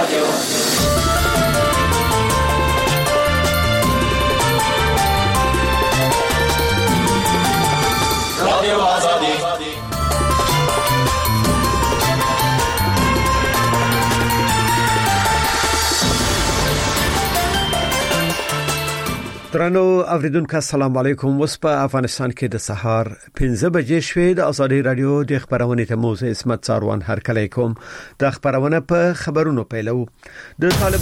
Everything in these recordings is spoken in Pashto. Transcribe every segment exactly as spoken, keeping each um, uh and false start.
رادیو رادیو آزادی درنو اوریدونکو السلام علیکم. وس په افغانستان کې د سهار پنځه بجې شوې. د آزادي رادیو د خبرونې ته موزه اسمت څاروان هر کله کوم. د خبرونه په خبرونو پیلو. د طالب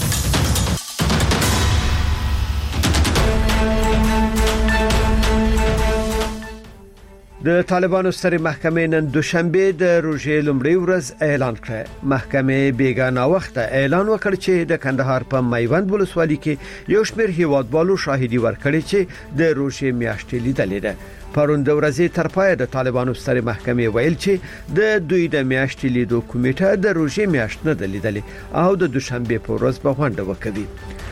د طالبانو سترې محکمې نن دوشنبه د روزې لومړۍ ورځ اعلان کړ. محکمې بیګانه وخت اعلان وکړ چې د کندهار په میوند ولسوالۍ کې یو شمېر هیوادوالو شاهدي ورکړي چې د روزې میاشتې لیدلې ده. پرون د ورځې تر پای د طالبانو سترې محکمې ویل چې د دوی د میاشتې لیدو کمیټه د روزې میاشت نه لیدلې او د دوشنبه په ورځ به غونډه وکړي.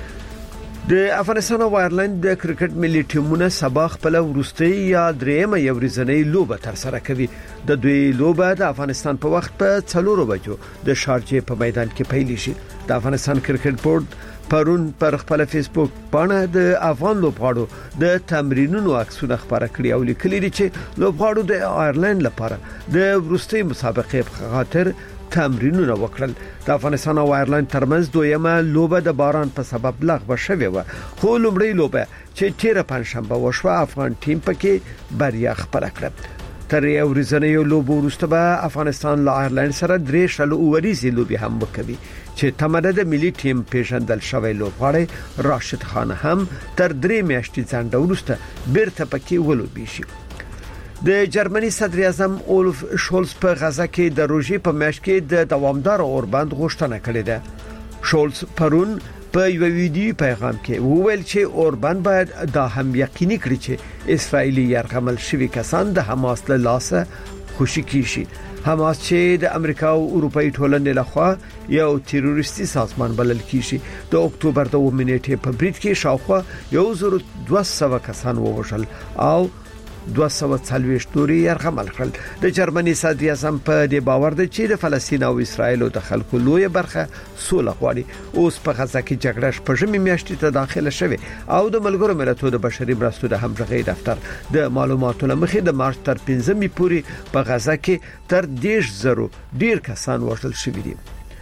د افغانستان او آیرلند د کرکټ ملي ټیمونه سبا خپل ورستۍ یا درېمه یو ورځنۍ لوبه تر سره کوي. د دوی لوبه د افغانستان په وخت په څلورو بجو د شارجې په میدان کې پیل شي. د افغانستان کرکټ بورډ پرون پر خپل فیسبوک باندې د افغان لوبغاړو د تمرینونو عکسونه خبره کړي او لیکلي دي چې لوبغاړو د آیرلند لپاره د ورستۍ مسابقې په خاطر تمرینونه وکړل. د افغانستان او آیرلند ترمنځ دویمه لوبه د باران په سبب لغوه شوې و، خو لومړی لوبه چې تیر پنځشنبه وشوه افغان ټیم پکې بریا خپل کړ. تر یو ورځنۍ لوبه وروسته به افغانستان له آیرلند سره درې شل اوریزي لوبي هم وکوي چې تمره د ملي ټیم پیژندل شوی لوبغاړی راشد خان هم تر درې میاشتې ځنډ وروسته بیرته پکې ولوبي شي. د جرمني صدر اعظم اولف شولز په غزا کې د روژې په میاشت کې د دوامدار اوربند غوښتنه کړې ده. شولز پرون په یو ویډیو پیغام کې وویل چې اوربند باید دا هم یقیني کړي چې اسرایلی یرغمل شوی کسان د حماس له لاسه خوشي کیږي. حماس چې د امریکا او اروپאי ټولنې لخوا یو تروریستي سازمان بلل کیږي. د اکتوبر د اووه نیټې په بریټ کې شاوخوا یو زر دوه سوه کسان ووژل او دوه سوه څلوېښت نورې یرغمل کړل. د جرمني صدر اعظم په دې باور دی چې د فلسطین او اسرایل د خلکو لوی برخه سوله غواړي. اوس په غزا کې جګړه شپږمې میاشتې ته داخله شوه او د ملګرو ملتونو د بشري مرستو د همغږي دفتر د معلوماتو لمخې د مارچ تر پنځمې پورې په غزا کې تر دېرش زره ډیر کسان وژل شوي دي.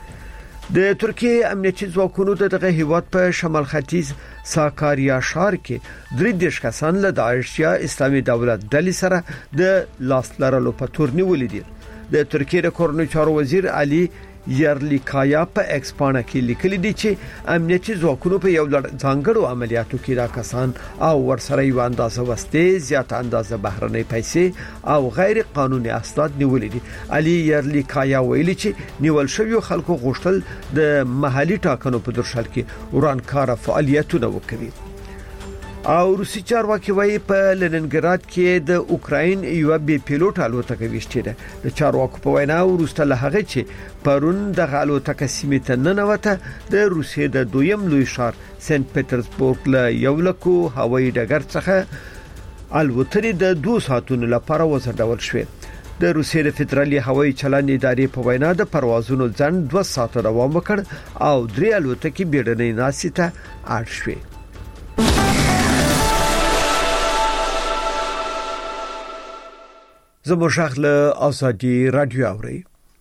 د ترکیه امنیتي ځواکونو دغه هیواد په شمال ختیځ ساکاریا ښار کې درې دیرش کسان له داعش یا اسلامي دولت ډلې سره د لاس لرلو په تور نیولې دي. د ترکیه د کورنۍ چارو وزیر علي یرلیکایا په ایکسپانه کې لیکلي دي چې امنیتي ځواکونو په یو لړ ځانګړو عملیاتو کې دا کسان او ورسره یو اندازه وسته زیات اندازه بهرنۍ پیسې او غیر قانوني اسناد نیولې دي. علي یرلیکایا ویلي چې نیول شوی خلکو غوښتل د محلي ټاکنو په درشل کې ورانکار فعالیتونه وکړي. او روسي چارواکي وايي په لننګراد کې د اوکراین یو بي پیلوټ الوتکه وشته ده. د چارواکو په وینا ورسته له هغه چې پرون د الوتکه سیمه ته ننوته د روسیې د دویم لوی ښار سنت پټرزبورګ له یو لکو هوایي ډګر څخه الوتنې د دوه ساعتونو لپاره وځنډول شوې. د روسیې د فدرالي هوایي چلند ادارې په وینا د پروازونو ځنډ دوه ساعته دوام وکړ او درې الوتکې بیړنۍ ناستې ته اړ شوې. زموږ شغله آزادي رادیو اوري.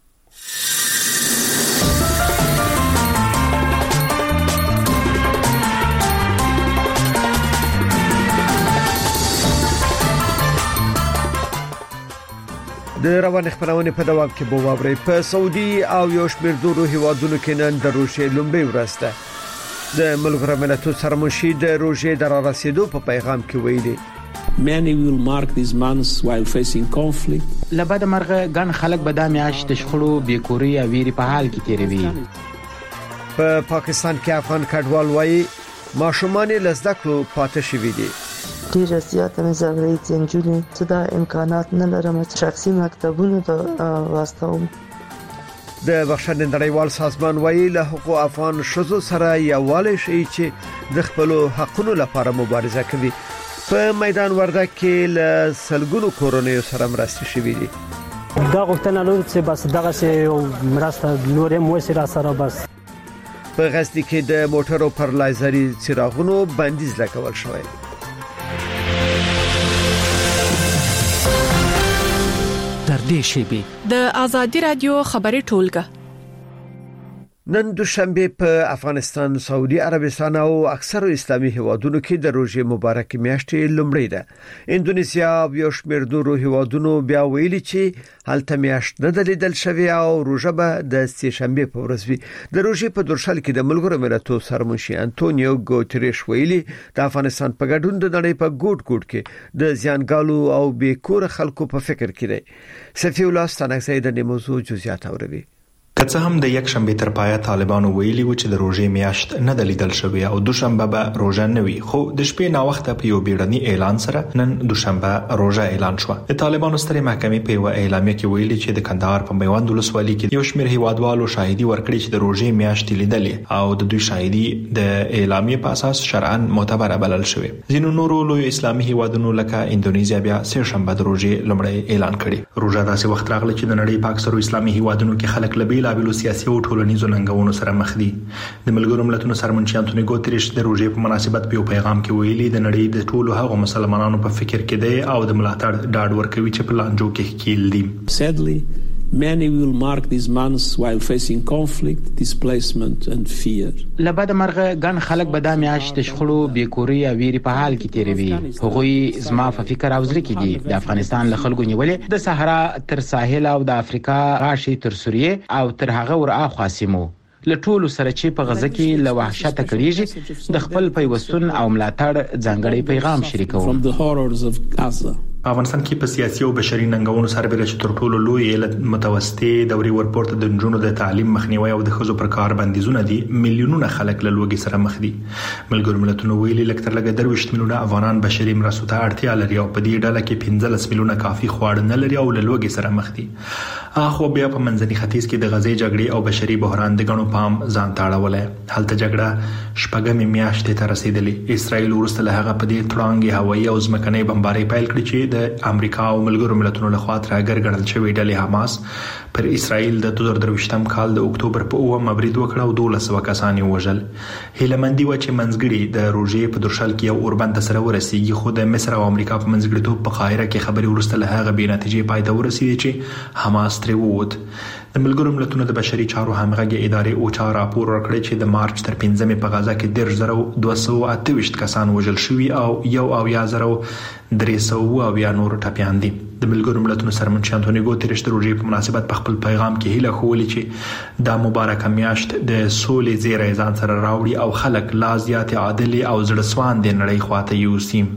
د روان خبرونه په دوام کې بو ووري په سعودي او یو شمېر دورو هیوادونو کې نن د روژې لومړۍ ورځ ده. د ملګرو ملتونو سرمنشي د روژې د رسیدو په پیغام کې ویلي Many will mark these months while facing conflict. لبد مرغه ګڼ خلک به د میاشت د شخړو بیکوري او ویری په حال کې تیروي. په پاکستان کې افغان کډوال وایي ماشومان له زده کړو پاتې شوي دي. ډیره زیاته مې زغري چې نجونې چې دا امکانات نه لرم چې شخصي مکتبونو ته واستوم. د بخښنې نړیوال سازمان وایي له حقوق افغان شذو سره یووالی شي چې د خپل حقونو لپاره مبارزه کوي. په میدان وردګ کې له سلګونو کورونو سره مرستې شوې دي. دا غوښتنه لري چې بس دغه شی مرسته نورې مو سره سره بس په غزني کې د موټرو پر لایزري څراغونو بندیز لګول شوی. در دې شیبه د آزادي رادیو خبري ټولګه نن دوشنبه په افغانستان، سعودي عربستان او اکثر اسلامي هیوادونو کې د روزې مبارک میاشتې لومړی ده. انډونیسیا او یو شمېر نورو هیوادونو بیا ویلي چې هلته میاشت نه دلیدل شوی او روزه به د سه شنبه په ورځ وي. د روزې په درشل کې د ملګرو ملتونو سرمنشي انټونیو ګوتریش ویلي د افغانستان په ګډون د نړۍ په ګوټ ګوټ کې د زیانګالو او بیکور خلکو په فکر کې دی. صفی الله ستانکزی د موضوع جزئیات اوروي. که څه هم د یک شنبه تر پایه طالبانو ویلي و چې د روزې میاشت نه دلیدل شوی او دوشنبه به روزه نه وي، خو د شپې نا وخت په یو بیړني اعلان سره نن دوشنبه روزه اعلان شو. د طالبانو سترې محکمې په یو اعلامیه کې ویلي چې د کندهار په میوند ولسوالۍ کې یو شمېر هیوادوالو شاهدي ورکړي چې د روزې میاشت لیدلې او د دوی شاهدي د اعلامیه په اساس شرعاً معتبره بلل شوی. ځینو نورو لوی اسلامي هیوادونو لکه انډونیزیا بیا سه شنبه د روزې لومړی اعلان کړي. روزه داسې وخت راغلی چې د نړۍ په اکثرو اسلامي هیوادونو کې خلک لبي لابلو سیاسي او ټولنیزو ننګونو سره مخ دي. د ملګرو ملتونو سرمنشي انټونیو ګوتریش د روزې په مناسبت په یو پیغام کې ویلي د نړۍ د ټولو هغو مسلمانانو په فکر کې دی او د ملاتړ ډاډ ورکوي چې په لانجو کې ښکیل دي. Sadly, many will mark these months while facing conflict, displacement and fear. لبد مرغه ګن خلک به د میاشت شخړو بیکوري او ویری په حال کې تیروي. هغوی زما په فکر او زړه کې دي د افغانستان له خلکو نیولې د صحرا تر ساحل او د افریقا غاښي تر سوریه او تر هغه ور اخوا سیمو له ټولو سره چې په غزه کې له وحشت کړيږي د خپل پیوستون او ملاتړ ځانګړي پیغام شریکوم. From the horrors of Gaza. په افغانستان کې په سیاسي او بشري ننګونو سره بل چې تر ټولو لوی علت متوسطې دوري ورپورته د جنونو د تعلیم مخنیوي او د خزو پر کار بندیزونه دي. میلیونونه خلک له لوګي سره مخ دي. ملګرو ملتونو ویلي لکتر لګ درويشت میلیونه افغانان بشري مرستو ته اړتیا لري او په دې ډله کې پنځلس میلیونه کافي خواړه نه لري او له لوګي سره مخ دي. اخو بیا په منځني ختیځ کې د غزې جګړې او بشري بحران د غنو پام ځان تاړولې. هلته جګړه شپږمې میاشتې ته رسیدلې. اسرائیل ورسته له هغه په دې تړانګي هوایي او ځمکنۍ بمبارۍ پیل کړې چې د امریکا او ملګرو ملتونو لخوا ترګر ګڼل شوی ډلې حماس پر اسرائیل د دوه زره درویشتم کال د اکتوبر په اووم برید وکړ او دولس سوه کسان یې وژل. هیلمندي و چې منځګړي د روزې په درشل کې یو اوربند سره ورسیږي، خو د مصر او امریکا په منځګړیتوب په قاهره کې خبري ورسته له هغه بې نتیجې پای ته ورسېدې چې حماس ترې ووت. د ملګرو ملتونو د بشري چارو همغږي ادارې اوچا راپور ورکړی چې د مارچ تر پنځمې په غزه کې دېرش زره دوه سوه اته ویشت کسان وژل شوي او یو اویا زره درې سوه اویا نور ټپیان دي. د ملګرو ملتونو سرمنشي انټونیو ګوتریش د روزې په مناسبت په خپل پیغام کې هیله ښوولې چې دا مبارکه میاشت د سولې زیری ځان سره راوړي او خلک لا زیاتې عادلې او زړه سواندې نړۍ خواته یوسي.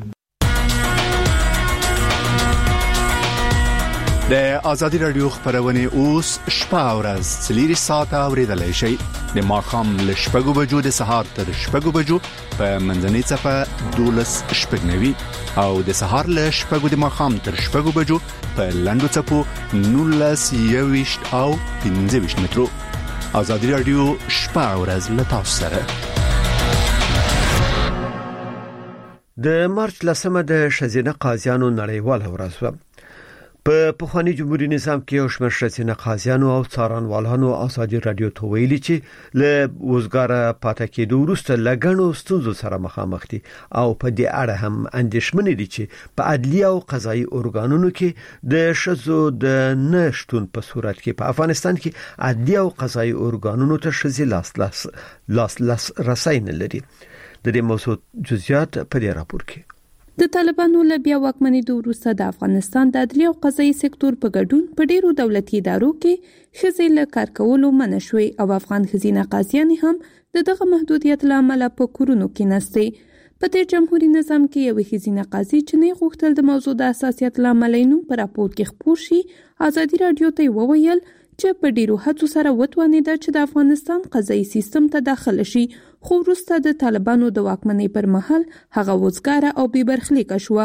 د آزادي رادیو خبرونه اوس شپه او ورځ څلور ساعته اوریدلای شئ. د ماښام له شپږو بجو د سهار تر شپږو بجو په منځنۍ صفه دولس شپږنوي او د سهار له شپږو د ماښام تر شپږو بجو په لنډو څپو نولس یويشت او پنځه ویشت مترو. آزادي رادیو شپه او ورځ له تاسو سره. د مارچ لسمه د ښځینه قاضیانو نړیواله ورځ وه. په پخوانی جمهوریت نظام کې یو شمېر ښځینه قاضیانو او څارنوالانو آزادي رادیو ته ویلي چې له وزګاره پاتې کېدو وروسته لګڼو ستونزو سره مخامخ دي او په دې اړه هم اندېښمن دي چې په عدلي او قضایي ارګانونو کې د ښځو د نشټون په صورت کې په افغانستان کې عدلي او قضایي ارګانونو ته ښځې لاس لاس لاس لاس رسای نه لري. د دې موضوع جزئیات په دې راپور کې. د طالبانو له بیا واکمنېدو وروسته د افغانستان د عدلي او قضایي سکتور په ګډون په ډیرو دولتي ادارو کې ښځې له کار کولو منع شوې او افغان ښځینه قاضیانې هم د دغه محدودیت له امله په کورونو کې نستې. په دې جمهوریت نظام کې یو ښځینه قاضي چې نه غوښتل د موضوع د حساسیت له امله نوم په راپور کې خپور شي، آزادي رادیو ته وویل چې په ډیرو هڅو سره وتوانېده چې د افغانستان قضایي سیستم ته داخله شي، خو وروسته د طالبانو د واکمنۍ پر مهال هغه وزګاره او بې برخلیکه شوه.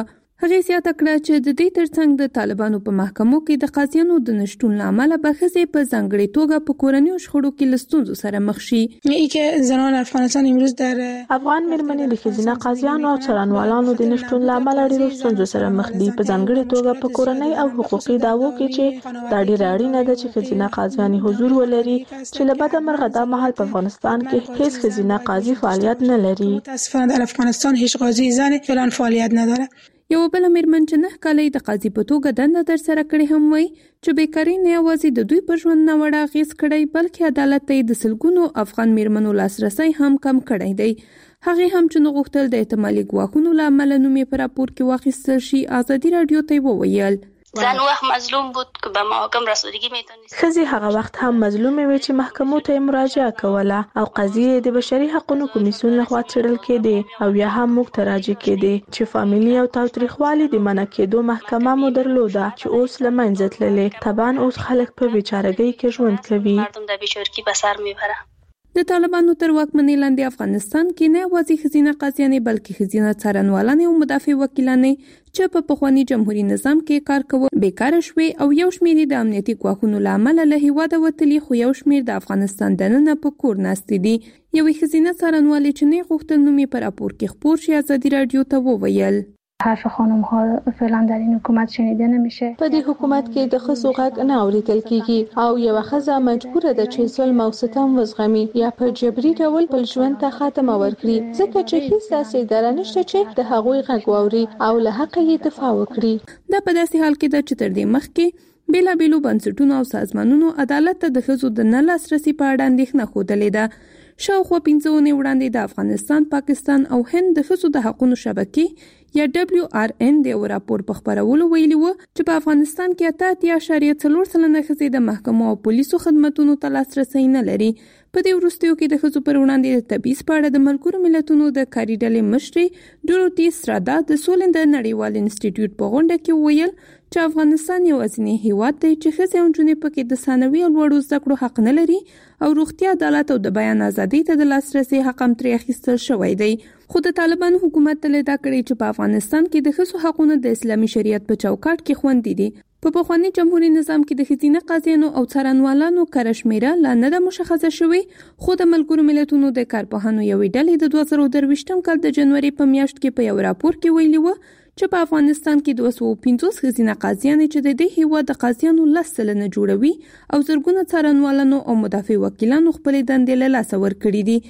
هغه زیاته کړه چې د دې ترڅنګ د طالبانو په محکمو کې د قاضیانو د نشټون لامل به ښځې په ځانګړي توګه په کورنیو شخړو کې له ستونزو سره مخ شي. ای که زنان افغانستان امروز در افغان مېرمنې د ښځینه قاضیانو او څارنوالانو د نشټون لامل ډېرو ستونزو سره مخ دي، په ځانګړي توګه په کورنۍ او حقوقي دعوو کې چې دا ډېره اړینه ده چې ښځینه قاضیان حضور ولري، چې له بده مرغه دا مهال په افغانستان کې هیڅ ښځینه قاضي فعالیت نه لري. متاسفانه در افغانستان هیچ قاضی زن فعلا فعالیت نداره. یو بل مېرمن چې نه کالي د قاضي په توګه دنده در سره کړې هم وایي چې بیکاري نه یوازې د دوی په ژوند نه وړه اغېز کړی بلکې عدالت ته د سلګونو افغان مېرمنو لاسرسی هم کم کړی دی. هغه هم چې نو غوښتل د احتمالي ګواښونو له امله نوم یې په راپور کې واخیستل شي. ازادي راډیو ته وویل زن وقت مظلوم بود که به محاکم رسیدگی میتونست. ښځې هغه وخت هم مظلومې وې چې محکمو ته مراجعه کوله او قضیې د بشري حقوقو کمیسیون لخوا څېړل کېدې او یا هم موږ ته راجع کېدې چې فامیلي او تاوتریخوالي د منع کېدو محکمه مو درلوده چې اوس له منځه تللې. طبعا اوس خلک په بیچارګۍ کې ژوند کوي. مردم د بیچارګۍ په سر میبره. د طالبانو تر واکمنۍ لاندې افغانستان کې نه یوازې ښځینه قاضیانې بلکې ښځینه څارنوالانې او مدافع وکیلانې چې په پخواني جمهوریت نظام کې کار کول بیکاره شوې او یو شمېر د امنیتي ګواښونو له امله له هېواده وتلي، خو یو شمېر د افغانستان دننه په کور ناستې دي. یوې ښځینه څارنوالې چې نه غوښتل نوم یې په راپور کې خپور شي ازادي راډیو ته وویل حرف خانم ها فعلا در این حکومت شنیده نمیشه. په دې حکومت کې د ښځو غږ نه اوریدل کیږي او یو ښځه مجبوره ده چې ظلم او ستم وزغمي یا په جبري ډول بل ژوند ته خاتمه ورکړي، ځکه چې هیڅ داسې اداره نشته چې د هغوی غږ واوري او له حق یې دفاع وکړي. دا په داسې حال کې ده چې تر دې مخکې بیلابیلو بنسټونو او سازمانونو عدالت ته د ښځو د نه لاسرسي په اړه اندېښنه ښودلې ده. شاوخوا پنځه اونۍ وړاندې د افغانستان، پاکستان او هند د ښځو د حقوقو شبکې یا دبلیو آر ان د یو راپور په خپرولو ویلي و چې په افغانستان کې اته اتیا اعشاریه څلور سلنه ښځې د محکمو او پولیسو خدماتونو ته لاسرسی نه لري. په دې وروستیو کې د ښځو پر وړاندې د تبعیض په اړه د ملګرو ملتونو د کاري ډلې مشرې ډوروتي سرادا د سولې د نړیوال انسټیټیوټ په غونډه کې ویل چې افغانستان یوازینی هیواد دی چې ښځې او نجونې پکې د ثانوي او لوړو زده کړو حق نه لري او روغتیا، عدالت او د بیان ازادۍ ته د لاسرسي حق هم ترې اخیستل شوی دی. خو د طالبانو حکومت تل دا کړی چې په افغانستان کې د ښځو حقونه د اسلامي شریعت په چوکاټ کې خوندي دي. په پخواني جمهوریت نظام کې د ښځینه قاضیانو او څارنوالانو کره شمیره لا نه ده مشخصه شوې، خو د ملګرو ملتونو د کارپوهانو یوې ډلې د دوه زره درویشتم کال د جنوري په میاشت کې په یو راپور کې ویلي و چې په افغانستان کې دوه سوه پنځوس ښځینه قاضیانې چې د دې هیواد د قاضیانو لس سلنه جوړوي او زرګونه څارنوالانو او مدافع وکیلانو خپلې دندې له لاسه ورکړي دي.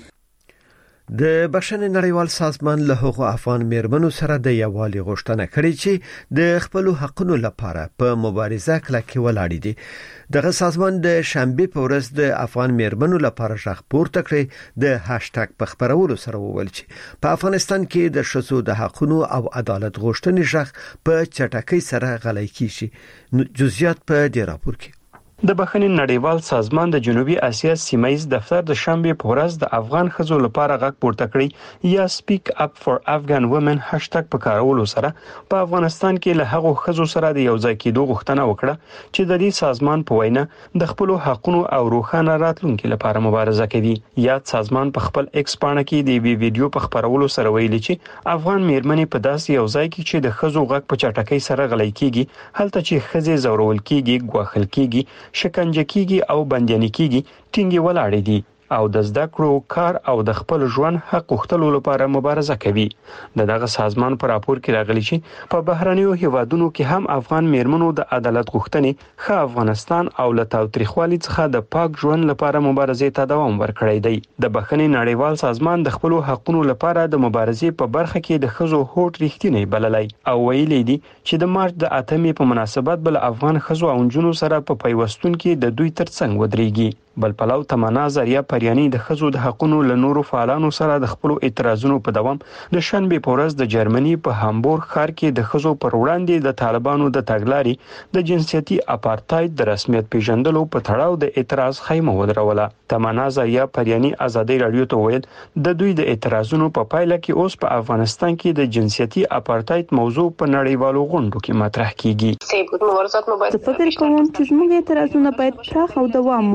د بشري نړیوال سازمان له هغو افغان مېرمنو سره د یووالي غوښتنه کړې چې د خپل حقوقو لپاره په مبارزه کلکې ولاړې دي. دغه سازمان د شنبه په ورځ د افغان مېرمنو لپاره غږ پورته کړی، د هاشټګ په خبرولو سره وویل چې په افغانستان کې د ښځو د حقوقو او عدالت غوښتنې غږ په چټکۍ سره غلی کیږي. جزئیات په دې راپور کې. د بخښنې نړیوال سازمان د جنوبي اسیا سیمایي دفتر د شنبه په ورځ د افغان ښځو لپاره غږ پورته کړی یا سپیک اپ فار افغان وومن هاشټګ په کارولو سره په افغانستان کې له هغو ښځو سره د یو ځای کېدو غوښتنه وکړه چې د دې سازمان په وینا د خپل حقوقو او روښانه راتلونکو لپاره مبارزه کوي. یاد سازمان په خپل ایکس پاڼه کې د وی ویډیو په خبرولو سره ویلي چې افغان مېرمنې په داسې یو ځای کې چې د ښځو غږ په چټکۍ سره غلی کیږي، هلته چې ښځې زورول کیږي، ګواښل کیږي، شکنجه کیږي او بنديان کیږي، ټینګي ولاړې دي او د زده کړو، کار او د خپل ژوند حق غوښتلو لپاره مبارزه کوي. د دغه سازمان په راپور کې راغلي چې په بهرنیو هیوادونو کې هم افغان مېرمنو د عدالت غوښتنې ښه افغانستان او له تاوتریخوالي څخه د پاک ژوند لپاره مبارزې ته دوام ورکړی دی. د بخښنې نړیوال سازمان د خپل حقوقو لپاره د مبارزې په برخه کې د ښځو هوټ ریښتینی بللی او ویلي دي چې د مارچ د اتمې په مناسبت بل افغان ښځو او نجونو سره په پیوستون کې د دوی ترڅنګ ودرېږي. بل پلو تمنا زریه پریانی د ښځو د حقوقو له نورو فعالانو سره د خپل اعتراضونو په دوام د شنبه په ورځ د جرمني په هامبورګ ښار کې د ښځو پر وړاندې د طالبانو د تګلارې د جنسيتي اپارټاید د رسمیت پیژندلو په تړاو د اعتراض خیمه ودروله. تمنا زریه پریانی ازادي رادیو ته ویل د دوی د اعتراضونو په پایله کې اوس په افغانستان کې د جنسيتي اپارټاید موضوع په نړیوالو غونډو کې مطرح کیږي. زه فکر کوم چې زموږ اعتراضونه باید پراخ او دوام ومومي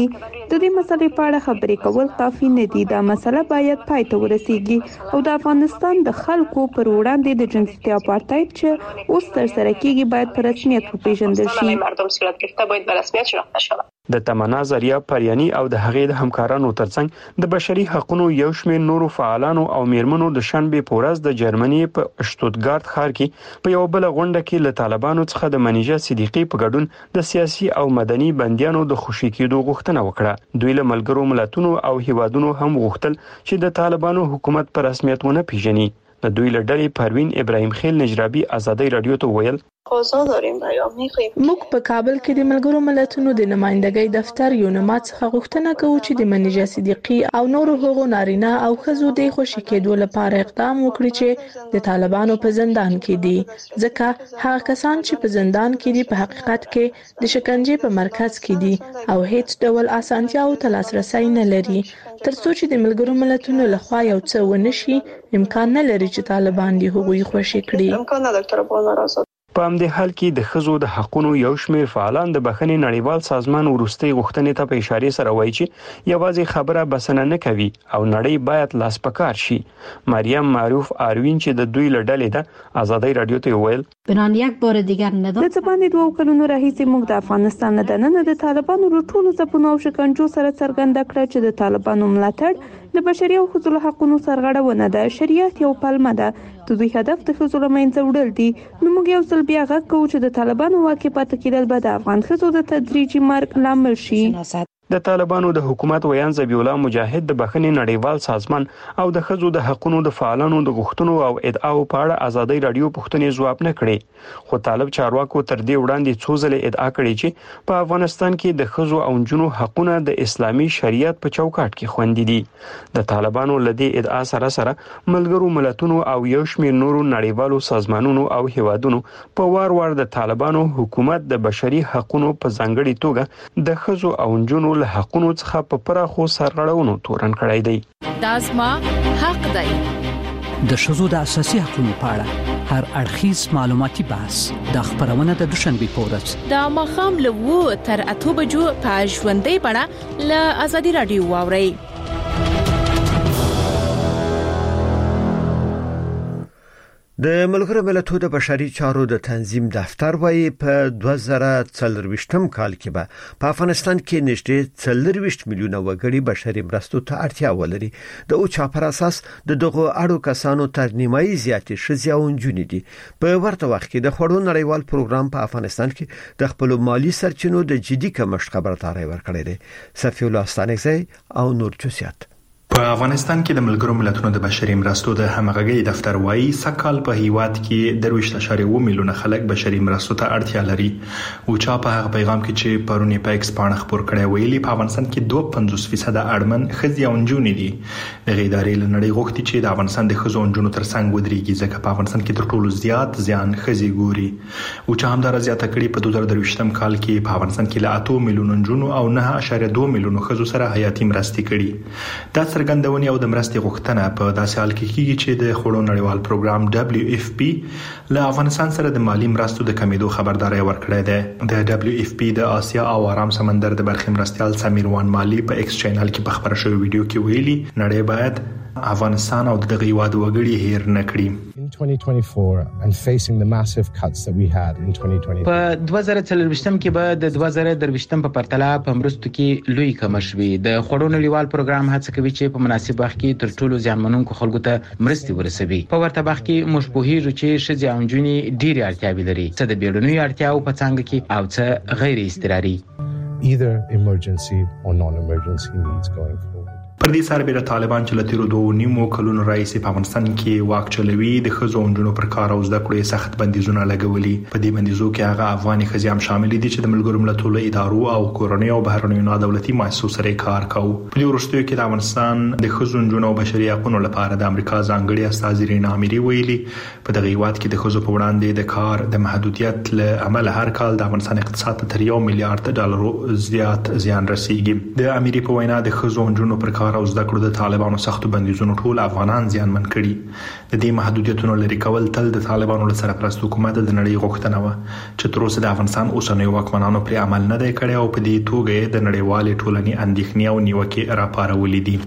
د دې مسلې په اړه خبرې کول کافي نه دي. دا مسله باید پای ته ورسیږي او د افغانستان د خلکو پر وړاندې د جنسیتي اپارټاید چې اوس ترسره کیږي باید په رسمیت وپیژندل شي. مردم صورت گرفته باید به رسمیت شناخته شود. د تمنا زریه پریانی او د هغې د همکارانو ترڅنګ د بشري حقوقو یو شمېر نورو فعالانو او میرمنو د شنبې په ورځ د جرمني په شتوتګارت ښار کې په یو بل غونډه کې له طالبانو څخه د منیجه صدیقي په ګډون د سیاسي او مدني بندیانو د خوشي کېدو غوښتنه وکړه. دوی له ملګرو ملتونو او هیوادونو هم غوښتل چې د طالبانو حکومت په رسمیت ونه پیژني. د دوی له ډلې پروین ابراهیم خیل نجرابي ازادي رادیو ته ویل موږ په کابل کې د ملګرو ملتونو د نمائندګۍ دفتر یو نماز څخه غوښتنه کوو چې د منیجه صدیقي او نورو هغو نارینه او ښځو د خوشي کېدو لپاره اقدام وکړي چې د طالبانو په زندان کې دي، ځکه هغه کسان چې په زندان کې دي په حقیقت کې د شکنجې په مرکز کې دي او هیڅ ډول اسانتیاو ته لاسرسی نه لري. ترڅو چې د ملګرو ملتونو لخوا یو څه ونشي، امکان نه لري چې طالبان دي هغوی خوشي کړي. په همدې حال کې د ښځو د حقوقو یو شمېر فعالان د بخښنې نړیوال سازمان وروستۍ غوښتنې ته په اشاره سره وایي چې یوازې خبره بسنه نه کوي او نړۍ باید لاس پکار شي. مریم معروف آروین چې د دوی له ډلې ده ازادي رادیو ته ویل بنان یک بار دیگر نداد د زبانې دوه کلونو راهیسې موږ د افغانستان د نن د طالبانو له ټولو ځپونو او شکنجو سره څرګنده کړه چې د طالبانو ملاتړ د بشري او ښځو حقوقو سرغړونه ده. شریعت یو پلمه ده. د دوی هدف د ښځو له منځه وړل دي. نو موږ یو ځل بیا غږ کوو چې د طالبانو واکې پاتې کېدل به د افغان ښځو د تدریجي مرګ لامل شي. د طالبانو د حکومت ویان ذبیح الله مجاهد د بخښنې نړیوال سازمان او د ښځو د حقوقو د فعالانو د غوښتنو او ادعاو په اړه ازادي رادیو پوښتنې ځواب نه کړي. خو طالب چارواکو تر دې وړاندې څو ځله ادعا کړې چې په افغانستان کې د ښځو او نجونو حقوقونه د اسلامي شریعت په چوکاټ کې خوندي دي. د طالبانو لدی ادعا سره سره ملګرو ملتونو او یو شمېر نورو نړیوالو سازمانونو او هیوادونو په وار وار د طالبانو حکومت د بشري حقوقو په ځانګړي توګه د ښځو او نجونو له حقونو څخه په پراخو سرغړونو تورن کړی دی. دا زما حق دی. د ښځو د اساسي حقوقو په اړه هر اړخیز معلوماتي بحث د خبرونه د دوشنبه په ورځ د ماښام له وو تر اته بجو په ژوندۍ بڼه له ازادي رادیو واورئ. د ملګرو ملتونو د بشري چارو د تنظیم دفتر وايي په دوه زره څلرويشتم کال کې به په افغانستان کې نږدې څلرويشت میلیونه وګړي بشري مرستو ته اړتیا ولري. د او چاپر اساس د دغه اړو کسانو تر نیمایي زیاتې ښځې او نجونې دي. په ورته وخت کې د خوړو نړیوال پروګرام په افغانستان کې د خپل مالی سرچینو د جدي کمښت خبرداري ورکړې ده. صفی الله ستانکزی او نور چوسیات. په افغانستان کې د ملګرو ملتونو د بشري مرستو د همغږي دفتر وایي سکهال په هیواد کې درویشت اشاریه اووه میلیونه خلک بشري مرستو ته اړتیا لري. او چا په هغه پیغام کې چې پرونی پاکس پاڼه خبر کړی ویلي په افغانستان کې دوه پنځوس فیصد اړمن ښځې او نجونې دي. د غیداري لنړۍ غوښتي چې د افغانستان د ښځو او نجونو ترڅنګ ودرېږي ځکه په افغانستان کې تر ټولو زیات زیان ښځې ګوري. او چا هم دا زیاته کړي په دوه زره درویشتم کال کې په افغانستان کې له اته میلیونه نجونو او نه اشاریه دوه میلیونه ښځو سره حیاتي مرستې کړي. دا څرګندونه او د مرستې غوښتنه په داسې حال کې کیږي چې د خوړو نړیوال پروګرام دبليو اف پی له افغانستان سره د مالی مرستو د کمیدو خبرداري ورکړې ده. د دبليو اف پی د آسیا او آرام سمندر د برخې مرستيال سمیر وان مالی په ایکس چینل کې په خبره شوی ویډیو کې ویلي نړۍ باید افغانستان او دغه هیواد وګړي هیر نه کړي. twenty twenty-four and facing the massive cuts that we had in twenty twenty. په دوه زره څلرويشتم کې به د دوه زره درويشتم په پرتله په مرستو کې لوی کمښت وي. د خوړو نړیوال پروګرام هڅه کوي چې په مناسب وخت کې تر ټولو ځانمنونکو خلکو ته مرستې ورسوي. په ورته وخت کې موږ په هیڅ چې ښځې او نجونې ډېری اړتیاوې لري، څه د بیړنیو اړتیاو په څنګه کې او څه غیر اضطراري. Either emergency or non-emergency needs going forward. پر دې سربېره طالبان چې له تیرو دوه نیمو کلونو راهیسې په افغانستان کې واک چلوي د ښځو او نجونو پر کار او زده کړو سخت بندیزونه لګولي. په دې بندیزو کې هغه افغاني ښځې هم شامل دي چې د ملګرو ملتونو ادارو او کورنۍ او بهرنیو نادولتي مؤسسو سره کار کوي. په دې وروستیو کې د افغانستان د ښځو نجونو او بشري حقوقو لپاره د امریکا ځانګړي استازي رینا اميري ویلي په دغه هیواد کې د ښځو په وړاندې د کار د محدودیت له امله هر کال د افغانستان اقتصاد ته تر یو میلیارډ ډالر زیات زیان رسیږي. د اميري په وینا د ښځو او نجونو پر پر کار او زده کړو د طالبانو سختو بندیزونو ټول افغانان ځانمن کړي. د دې محدودیتونو لري کول تل د طالبانو له سرپرست حکومت د نړۍ غوښتنه و چې تر اوسه د افغانستان اوسنیو واکمنانو پر عمل نه دی کړی او په دې توګه د نړیوالې ټولنې اندېښنې او نیوکې راپارولې دي.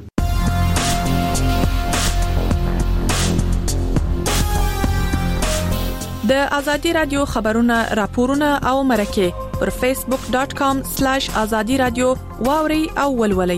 د ازادي رادیو خبرونه راپورونه او مرکه پر فیسبوک ډاٹ کام سلیش ازادي رادیو واوري او ولولي.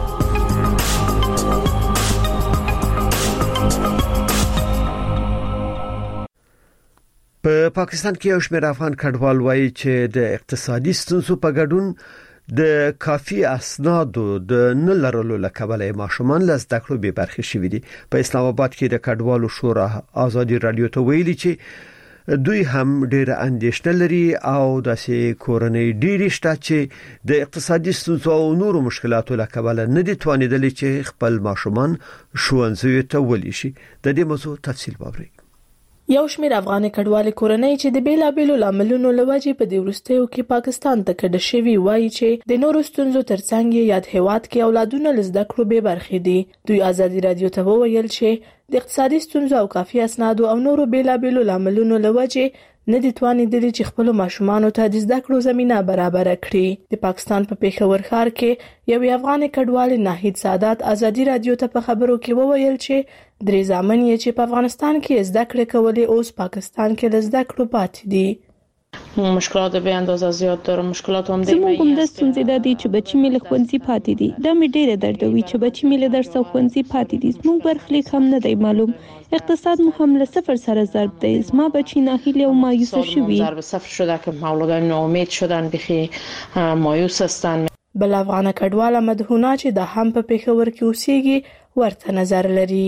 په پاکستان کې یو شمېر افغان کډوال وایي چې د اقتصادي ستونزو په ګډون د کافي اسنادو د نه لرلو لکبله ماشومان له زده کړو به برخې شوې دي. په اسلام آباد کې د کډوالو شورا ازادي رادیو ته ویلي چې دوی هم ډېر اندېښنه لري او داسې کورنۍ ډېری شته چې د اقتصادي ستونزو او نورو مشکلاتو لکبله نه دي توانیدلي چې خپل ماشومان ښوونځیو ته ولېږي. د دې موضوع تفصیل واورئ. یو شمېر افغان کډوال کورنۍ چې د بیلابېلو لاملونو لوجې په دې وروستیو کې پاکستان ته کډه شوي وایي چې د نورو ستونزو ترڅنګ یاد هیواد کې اولادونه لزده کړو به برخې دي. دوی ازادي رادیو ته وویل چې د اقتصادي ستونزو او کافي اسنادو او نورو بیلابېلو لاملونو لوجې نه دي توانیدلي چې خپل ماشومان ته د زده کړو زمينه برابر کړي. د پاکستان په پیښور ښار کې یو افغان کډوال ناهید سعادت ازادي رادیو ته په خبرو کې وویل چې درې ځامن یې چې په افغانستان کې زده کړې کولې اوس پاکستان کې زده کړو پاتې دي. مشکلات به اندازه زیات داره. مشکلات هم دي. زموږ هم د ستونزې د دې چې بچی مې له ښوونځي پاتې دي. دا مې ډېره دردوي چې بچی مې له درس او ښوونځي پاتې دي. زموږ برخلیک هم نه دی معلوم. اقتصاد مو هم له صفر سره ضرب دی. زما بچی ناهیله او مایوس شوی. ضرب صفر شده که مولودان ناامید شدن بخي مایوس هستن. بل افغان کډوال مدهونه چې د هم په پیښور کې اوسېږي ورته نظر لري.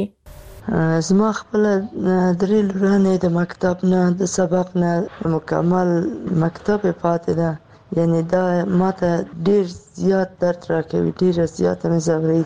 زما خپل درې لورانې د مکتب نه د سبق نه مکمل مکتب پاتې ده. یعنی دا ماته ډیر زیات درد راکوي. ډیر زیات مې زغري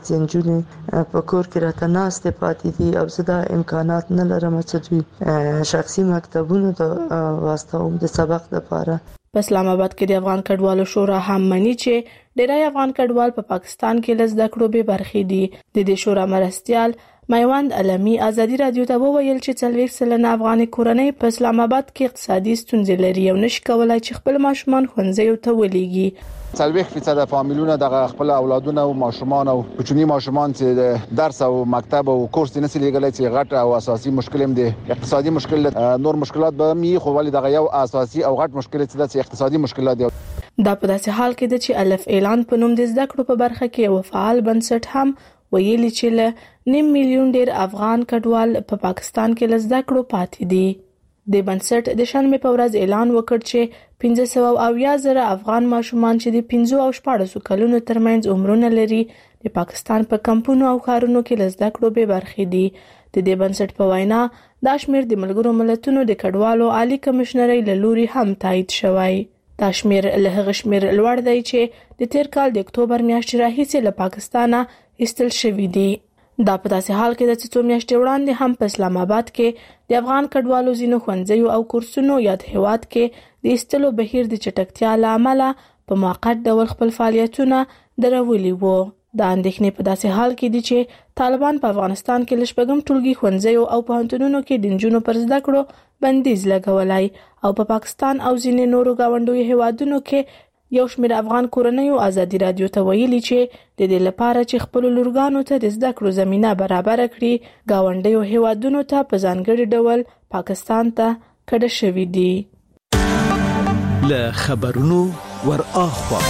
چې په کور کې راته ناشته پاتې دي او زه دا امکانات نه لرم چې دوی شخصي مکتبونو ته واسطه د سبق لپاره. په اسلام آباد کې د افغان کډوالو شورا هم مني چې ډېری افغان کډوال په پاکستان کې لزده کړو به برخې دي. د دې شورا مرستيال میوند علمی ازادي رادیو ته وویل چې څلوېښت سلنه افغان کورنۍ په اسلام آباد کې اقتصادي ستونزې لري او نشي کولای چې خپل ماشومان ښوونځیو ته ولېږي. څلوېښت فیصد فامیلونه د خپل اولادونه او ماشومان او کوچني ماشومان چې درس او مکتب او کورس نه سي لګلای چې غټ او اساسي مشکل هم دي. اقتصادي مشکل نور مشکلات به می خو ولې دغه یو اساسي او غټ مشکل چې د اقتصادي مشکلات دي. دا په داسې حال کې چې الف اعلان په نوم د زده کړو په برخه کې یو فعال بنسټ هم ویلي چې له نیم میلیون ډیر افغان کډوال په پا پاکستان کې لزده کړو پاتې دي. د بنسټ د شنبه په ورځ اعلان وکړ چې پنځه سوه اویا زره افغان ماشومان چې د پنځه او شپږ کلونو ترمنځ عمرونه لري د پاکستان په کمپونو او ښارونو کې لزده کړو به برخې دي. د دې بنسټ په وینا دا شمیر د ملګرو ملتونو د کډوالو عالی کمشنرۍ له لوري هم تایید شوی. دا شمیر له هغه شمیر لوړ دی چې د تیر کال د اکتوبر میاشتې راهیسې له پاکستانه ایستل شوی دی. دا په داسې حال کې د څو میاشتې وړاندې هم په اسلام آباد کې د افغان کډوالو ځینو ښوونځیو او کورسونو یاد هیواد کې د ایستلو بهیر د چټکتیا له امله په موقت ډول خپل فعالیتونه درولي وو. دا اندېښنې په داسې حال کې دي چې طالبان په افغانستان کې لشپږم ټولګي ښوونځیو او پوهنتونونو کې د نجونو پر زده کړو بندیز لګولای او په پاکستان او ځینې نورو گاونډیو هیوادونو کې یو شمېر افغان کورنیو ازادي رادیو ته ویلي چې د دې لپاره چې خپل لورګانو ته د زده کړو زمينه برابر کړي گاونډیو هیوادونو ته په ځانګړي ډول پاکستان ته کډه شوی دي. له خبرونو ور اخوا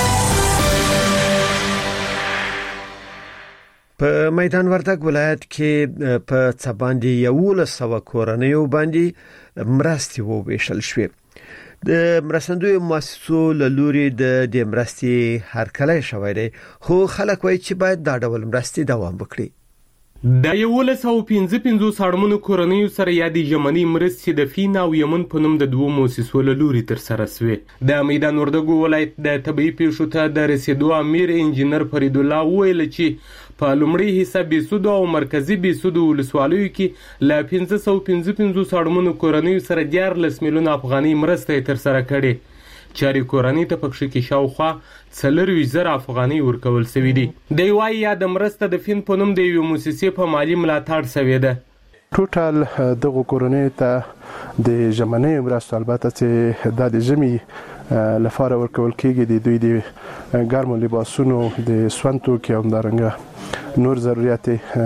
په میدان وردګ ولایت کې په څباندې یو لسو کورنیو باندې مرستي وویشل شوې. د مرستندوی مؤسسو له لوري د دې مرستي هرکلی شوی دی خو خلک وایي چې باید دا ډول مرستي دوام وکړي. د یولس او پنځه پنځوس اړمنو کورنیو سره یادې ژمنۍ مرستې د فین او یمن په نوم د دوو مؤسسو له لوري ترسره شوې. د میدان وردګ ولایت د طبیعي پیښو ته د رسیدو امیر انجینر فرید الله وویل چې په لومړي حصہ بیسودو او مرکزی بیسودو ولسوالیو کې له پنځه سوه پنځه پنځوس اړمنو کورنیو سره دیارلس میلیونه افغانۍ مرسته ترسره کړې. چاري کورنۍ ته پکښې کې شاوخوا څلرویشت زره افغانۍ ورکول شوي دي. دی وایي یا د مرسته د فین په نوم د یوې موسسې په مالي ملاتړ شوې ده. ټوټال دغه کورنۍ ته د ژمنۍ مرستو البته چې دا د ژمي لپاره ورکول کېږي د دوی د ګرمو لباسونو د سون توکي او همدارنګه نور ضرورت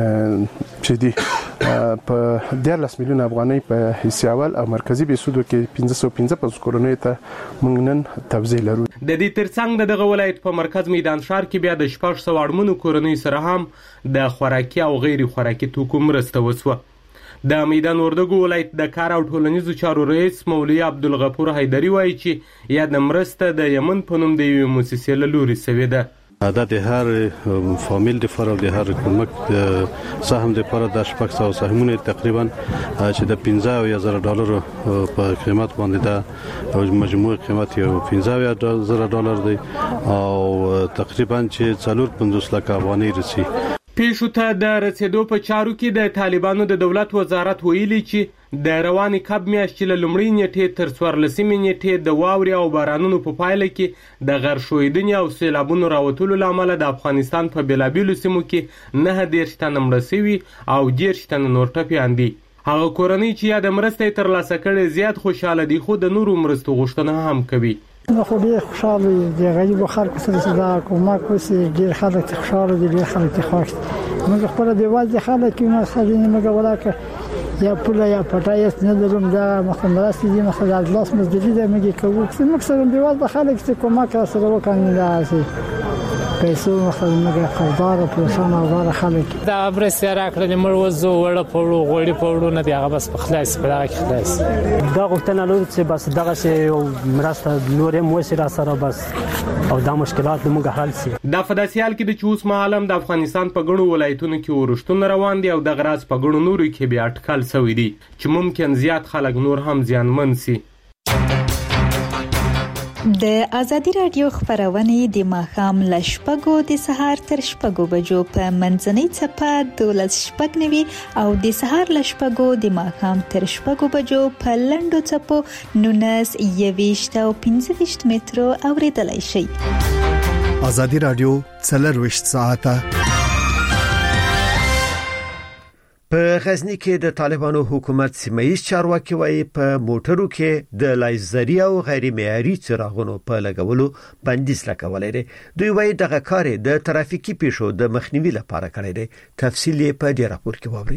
چې دي په دیارلس میلیون افغانۍ په حصه اول او مرکزی بهسودو کې پنځه سوه پنځه پنځوس کورنۍ ته موږ نن توزیع لرو. د دې ترڅنګ دغه ولایت په مرکز میدان ښار کې بیا د شپږ سوه اړمنو کورنۍ سره هم د خوراکي او غیر خوراکي توکو مرسته وسوه. د میدان وردګو ولایت د کار او ټولنیزو چارو رئیس مولوي عبدالغفور حیدري وایي چې یا د مرسته د یمن په نوم د یوې موسسې له لوري شوې ده. دا د هر فامیل د فرو د هر کومک سهم د پر د شپږ سوه سهمونه تقریبا چې د پنځه زره ډالر په قیمت باندې دا مجموعي قیمت یو پنځه زره ډالر دی او تقریبا چې څلور پنځوس لک افغانۍ رسي. پیښو ته د رسیدو په چارو کې د طالبانو د دولت وزارت ویلي چې د رواني کب میاشتې له لومړۍ نیټې تر څوارلسمې نیټې د واورې او بارانونو په پایله کې د غر ښویدنې او سیلابونو راوتلو له امله د افغانستان په بېلابېلو سیمو کې نهه دېرش تنه مړه سوي او دېرش تنه نور ټپیان دي. هغه کورنۍ چې یا د مرستې ترلاسه کړې زیات خوشحاله دي خو د نورو مرستو غوښتنه هم کوي. زه خو ډېر خوشحاله یم د غریبو خلکو سره چې دا کومک وشي ډېر خلک خوشحاله دي ډېر خلک خوښ دي. موږ خپله بېوزله خلک یو مثلا موږ ولاکه یا پوله یا پټه هېڅ نه لرم دا مثلا مرستې دي مثلا د لاس مزدوري ده موږ یې کوو موږ سره بېوزله خلک چې کومک راسره وکړي داسې پیسو مثلا موږ قرضدار او پریشان اوزار خلک دا مرستې راکړلې موږ وزو وړه پړو غوړي پړو نه دی هغه بس په خلاص په دغه کې خلاص دا غوښتنه لرو چې بس دغه شی مرسته نور هم وشي را سره بس او دا مشکلات موږ حل شي. دا فداسیال کې د چوس معلم د افغانستان په ګڼو ولایتونو کې ورښتونه روان دي او د غراس په ګڼو نورو کې بیا اټکل شوی دی چې ممکن زیات خلک نور هم زیانمن شي. د ازادي رادیو خبرونه د ماښام له شپږو د سهار تر شپږو بجو په منځنۍ څپه دولس شپږ نوي او د سهار له شپږو د ماښام تر شپږو بجو په لنډو څپو نونس یويشت او پنځه ویشت مترو اوریدلای شي. ازادي رادیو څلرویشت ساعته. په غزنی کې د طالبانو حکومت سیمایي چارواکي وایي په موټرو کې د لایزري او غیر معیاري څراغونو په لګولو بندیز لګولای دی. دوی وایي دغه کار د ترافیکي پیښو د مخنیوي لپاره کړی دی. تفصیل یې په دې راپور کې واورئ.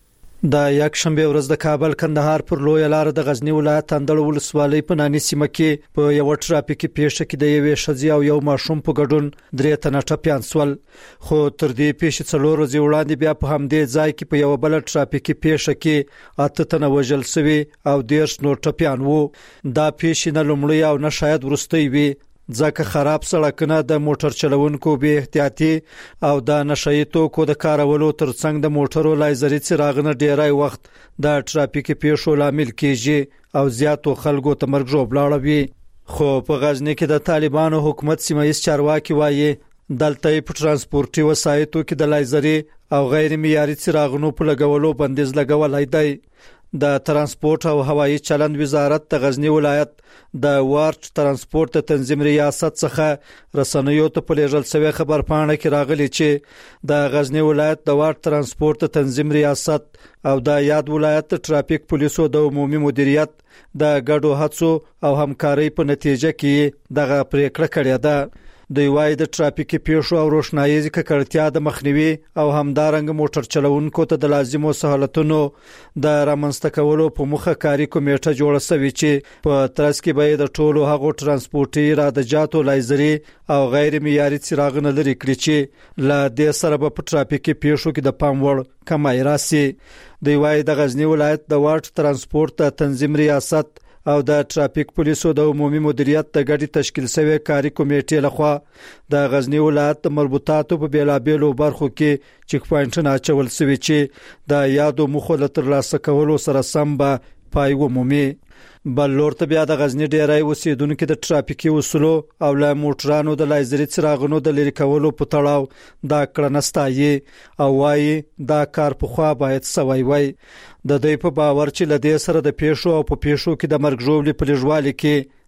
د یک شنبه ورځ د کابل کندهار پر لوی لار د غزنی ولایت اندړ ولسوالۍ په ناني سیمه کې په یو ټرافیکي پیښه کې د یوې ښځې او یو ماشوم په ګډون درې تنه ټپیان شول. خو تر دې پیښې څلور ورځې وړاندې بیا په همدې ځای کې په یو بل ټرافیکي پیښه کې اته تنه وژل شوي او دېرش نور ټپیان وو. دا پیښه نه لومړی او نه شاید وروستۍ وي ځکه خراب سړکونه د موټر چلوونکو به احتیاطي او د نشئی توکو د کارولو ترڅنګ د موټرو لایزري څراغونه ډیری وخت د ټرافیکي پیښو لامل کیږي او زیاتو خلکو ته مرګ ژوبل اړوي. خو په غزنی کې د طالبانو حکومت سیمایي چارواکي وایي دلته په ترانسپورتي وسایطو کې د لایزري او غیر معیاري څراغونو په لګولو بندیز لګولای دی. د ترانسپورت او هوایي چلند وزارت د غزنی ولایت د وارد ترانسپورت تنظیم ریاست څخه رسنیو ته په لېږل شوی خبر پاڼه کې راغلی چې د غزنی ولایت د وارد ترانسپورت تنظیم ریاست او د یاد ولایت ټرافیک پولیسو د عمومي مدیریت د ګډو هڅو او همکارۍ په نتیجه کې دغه پریکړه کړې ده. دوی وايي د ټرافیکي پیښو او روښنايي ککړتیا د مخنیوي او همدارنګ موټر چلوونکو ته د لازمو سہولتونو د رامنځته کولو په مخه کاری کمیټه جوړه شوې چې په ترڅ کې به د ټولو هغو ترانسپورتي رادجاتو لایزري او غیر معیاري څراغونه لري کړی چې له دې سره په ټرافیکي پیښو کې د پام وړ کمای راسي. دوی وايي د غزنی ولایت د وارد ترانسپورت تنظیم ریاست او د ټرافیک پولیسو د عمومي مدیریت د ګډي تشکیل شوی کاری کمیټې لخوا د غزنی ولایت د مربوطاتو په بیلابېلو برخو کې چک پوینټونه اچول شوي چې د یادو مخو له ترلاسه کولو سره سم به پای ومومي. بل لور ته بیا د غزنی ډیری اوسیدونکو د ټرافیکي اصولو او له موټرانو د لایزري څراغونو د لری کولو په تړاو دا کړنه ستایي او وايي دا کار په خوا باید سوي وي. د دوی په باور چې لدې سره د پیښو او په پیښو کې د مرګ ژوبلې په لږوالي کې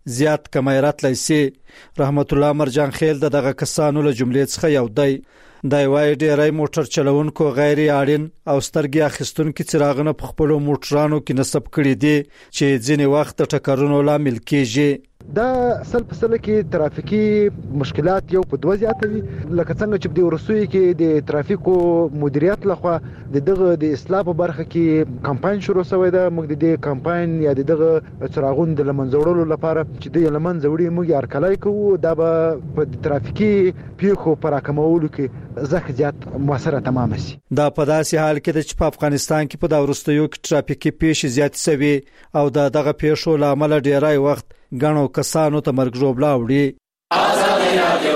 زیات کمای راتلای سي. رحمت الله مرجان خیل دغه کسانو له جملې څخه یو دی. دا وایي ډیری موټر چلوونکو غیر اړین او سترګې اخیستونکو څراغونه په خپل موټرانو کې نصب کړي دي چې ځینې وخت د ټکرونو لامل کیږي. دا سل په سل کې ترافیکي مشکلات یو په دوه زیاتوي، لکه څنګه چې د ورسوي کې د ترافیکو مدیریت لخوا د دغه د اصلاح په برخه کې کمپاین شروع شوی دی. موږ د دې کمپاین یا د دغه څراغونو د لمنځوړلو لپاره چې د لمنځوړي موږ ارکلای کوو، دا به په ترافیکي پیښو پر راکمولو کې زخه زیات موثره تمام شي. دا په داسې حال کې د چې په افغانستان کې په دا ورستیو کې ترافیکي پیښې زیات شوي او دا دغه پیښو لامل ډیری وخت غنو کسانو ته مرګ جوړ وړي.